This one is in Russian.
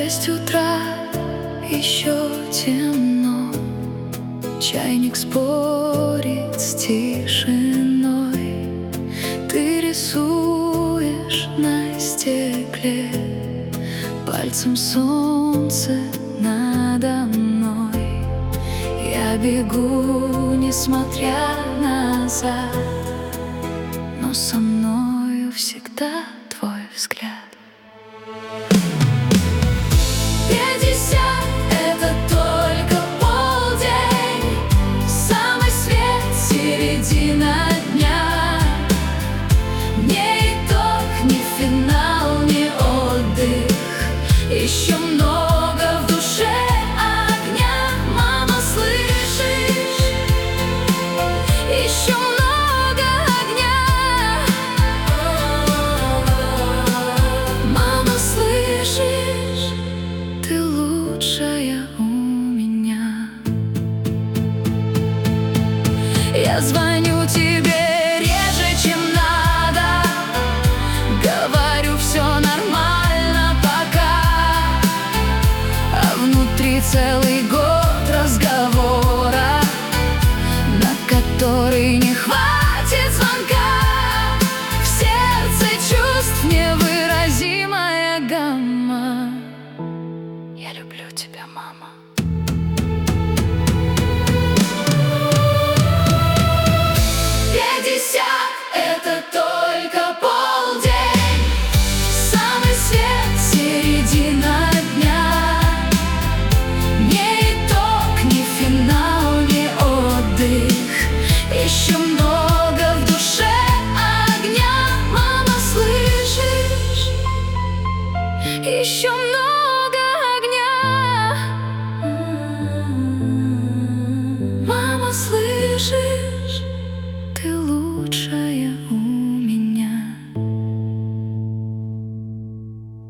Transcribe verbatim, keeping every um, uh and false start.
Шесть утра, еще темно, чайник спорит с тишиной. Ты рисуешь на стекле пальцем солнце надо мной. Я бегу, несмотря назад, но со мною всегда твой взгляд. Пятьдесят — это только полдень, самый свет, середина дня. Не итог, не финал, не отдых, еще много в душе огня. Мама, слышишь? Еще много огня. Мама, слышишь? Ты лучшая у меня. Я звоню